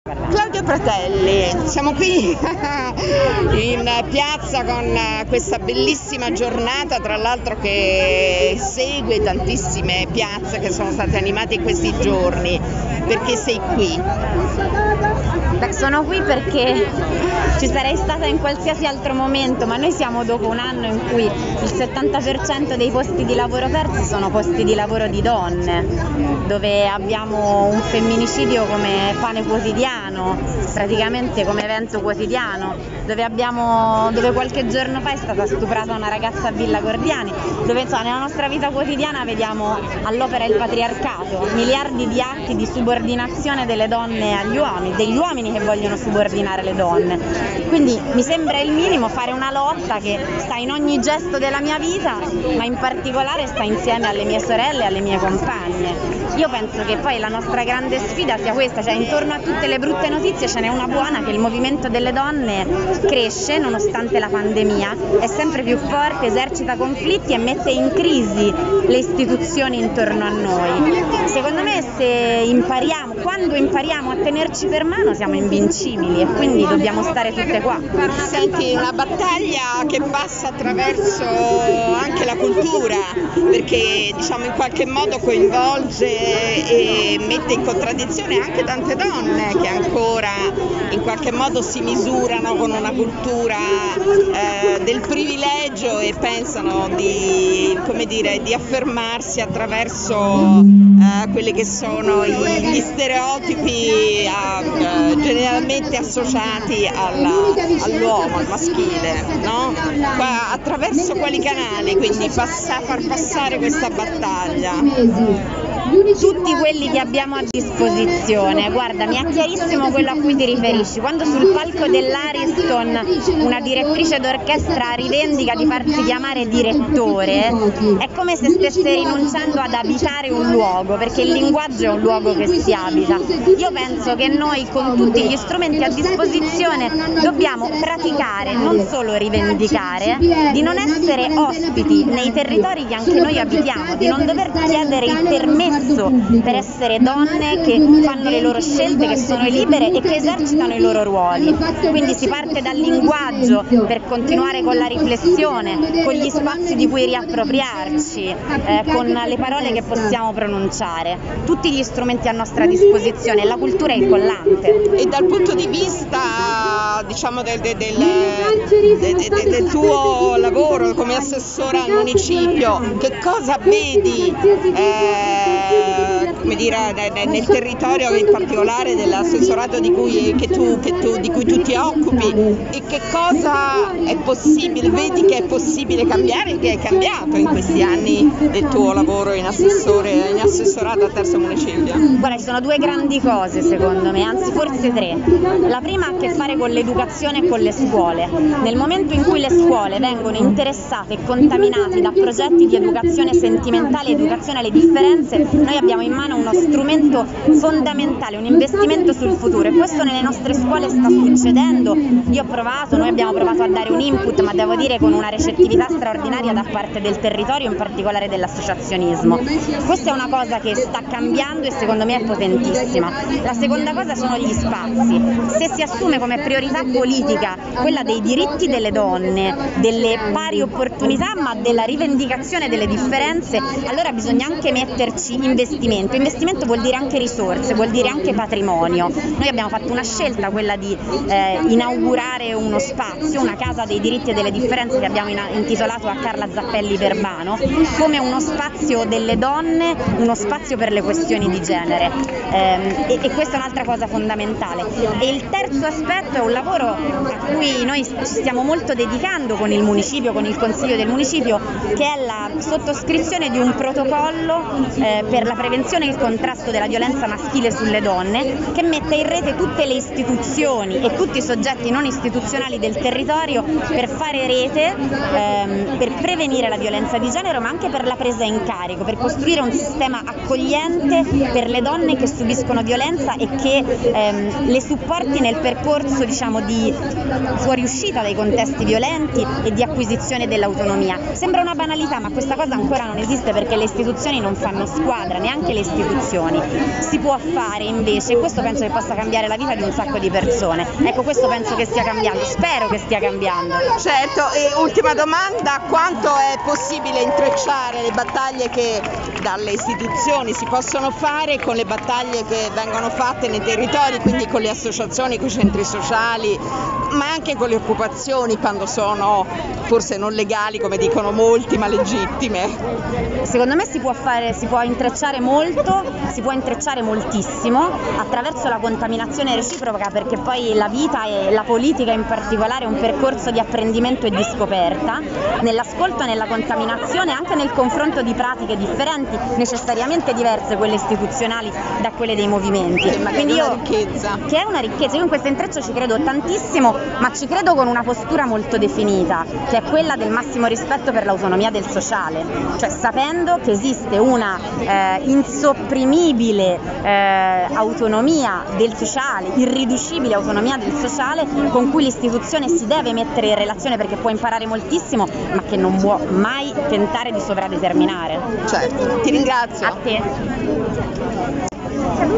Claudio Fratelli, siamo qui in piazza con questa bellissima giornata, tra l'altro che segue tantissime piazze che sono state animate in questi giorni. Perché sei qui? Beh, sono qui perché ci sarei stata in qualsiasi altro momento, ma noi siamo dopo un anno in cui il 70% dei posti di lavoro persi sono posti di lavoro di donne, dove abbiamo un femminicidio come pane quotidiano, praticamente come evento quotidiano, dove qualche giorno fa è stata stuprata una ragazza a Villa Gordiani, dove insomma, nella nostra vita quotidiana vediamo all'opera il patriarcato, miliardi di atti di subordinazione delle donne agli uomini, degli uomini che vogliono subordinare le donne. Quindi mi sembra il minimo fare una lotta che sta in ogni gesto della mia vita, ma in particolare sta insieme alle mie sorelle e alle mie compagne. Io penso che poi la nostra grande sfida sia questa, cioè intorno a tutte le brutte notizie ce n'è una buona, che il movimento delle donne cresce nonostante la pandemia, è sempre più forte, esercita conflitti e mette in crisi le istituzioni intorno a noi. Secondo me quando impariamo a tenerci per mano siamo invincibili e quindi dobbiamo stare tutte qua. Senti, una battaglia che passa attraverso anche la cultura, perché diciamo in qualche modo coinvolge e mette in contraddizione anche tante donne che ancora in qualche modo si misurano con una cultura del privilegio e pensano di affermarsi attraverso quelli che sono gli stereotipi generalmente associati all'uomo, al maschile, no? Attraverso quali canali quindi far passare questa battaglia? Tutti quelli che abbiamo a disposizione. Guarda, mi è chiarissimo quello a cui ti riferisci. Quando sul palco dell'Ariston una direttrice d'orchestra rivendica di farsi chiamare direttore, è come se stesse rinunciando ad abitare un luogo, perché il linguaggio è un luogo che si abita. Io penso che noi con tutti gli strumenti a disposizione dobbiamo praticare, non solo rivendicare, di non essere ospiti nei territori che anche noi abitiamo, di non dover chiedere il permesso per essere donne che fanno le loro scelte, che sono libere e che esercitano i loro ruoli. Quindi si parte dal linguaggio per continuare con la riflessione, con gli spazi di cui riappropriarci, con le parole che possiamo pronunciare, tutti gli strumenti a nostra disposizione, la cultura è il collante. E dal punto di vista diciamo del tuo lavoro come assessora al municipio, che cosa vedi nel territorio, in particolare dell'assessorato di cui tu ti occupi, e che cosa è possibile, vedi che è possibile cambiare, che è cambiato in questi anni del tuo lavoro in assessorato al terzo municipio? Guarda, ci sono due grandi cose secondo me, anzi forse tre. La prima ha a che fare con l'educazione e con le scuole. Nel momento in cui le scuole vengono interessate e contaminate da progetti di educazione sentimentale, educazione alle differenze, noi abbiamo in mano uno strumento fondamentale, un investimento sul futuro, e questo nelle nostre scuole sta succedendo. Noi abbiamo provato a dare un input, ma devo dire con una recettività straordinaria da parte del territorio, in particolare dell'associazionismo. Questa è una cosa che sta cambiando e secondo me è potentissima. La seconda cosa sono gli spazi. Se si assume come priorità politica quella dei diritti delle donne, delle pari opportunità, ma della rivendicazione delle differenze, allora bisogna anche metterci investimento. Investimento vuol dire anche risorse, vuol dire anche patrimonio. Noi abbiamo fatto una scelta, quella di inaugurare uno spazio, una casa dei diritti e delle differenze che abbiamo intitolato a Carla Zappelli Verbano, come uno spazio delle donne, uno spazio per le questioni di genere, e questa è un'altra cosa fondamentale. E il terzo aspetto è un lavoro a cui noi ci stiamo molto dedicando con il municipio, con il consiglio del municipio, che è la sottoscrizione di un protocollo per la prevenzione e il contrasto della violenza maschile sulle donne, che mette in rete tutte le istituzioni e tutti i soggetti non istituzionali del territorio per fare rete, per prevenire la violenza di genere, ma anche per la presa in carico, per costruire un sistema accogliente per le donne che subiscono violenza e che le supporti nel percorso, diciamo, di fuoriuscita dai contesti violenti e di acquisizione dell'autonomia. Sembra una banalità, ma questa cosa ancora non esiste perché le istituzioni non fanno squadra. squadra, neanche le istituzioni. Si può fare invece, e questo penso che possa cambiare la vita di un sacco di persone. Ecco, questo penso che stia cambiando, spero che stia cambiando. Certo, e ultima domanda, quanto è possibile intrecciare le battaglie che dalle istituzioni si possono fare con le battaglie che vengono fatte nei territori, quindi con le associazioni, con i centri sociali, ma anche con le occupazioni quando sono forse non legali come dicono molti, ma legittime? Secondo me si può intrecciare molto, si può intrecciare moltissimo attraverso la contaminazione reciproca, perché poi la vita e la politica in particolare è un percorso di apprendimento e di scoperta, nell'ascolto e nella contaminazione, anche nel confronto di pratiche differenti, necessariamente diverse, quelle istituzionali da quelle dei movimenti. Quindi Che è una ricchezza, io in questo intreccio ci credo tantissimo, ma ci credo con una postura molto definita, che è quella del massimo rispetto per l'autonomia del sociale, cioè sapendo che esiste una insopprimibile autonomia del sociale, irriducibile autonomia del sociale, con cui l'istituzione si deve mettere in relazione perché può imparare moltissimo, ma che non può mai tentare di sovradeterminare. Certo, ti ringrazio. A te.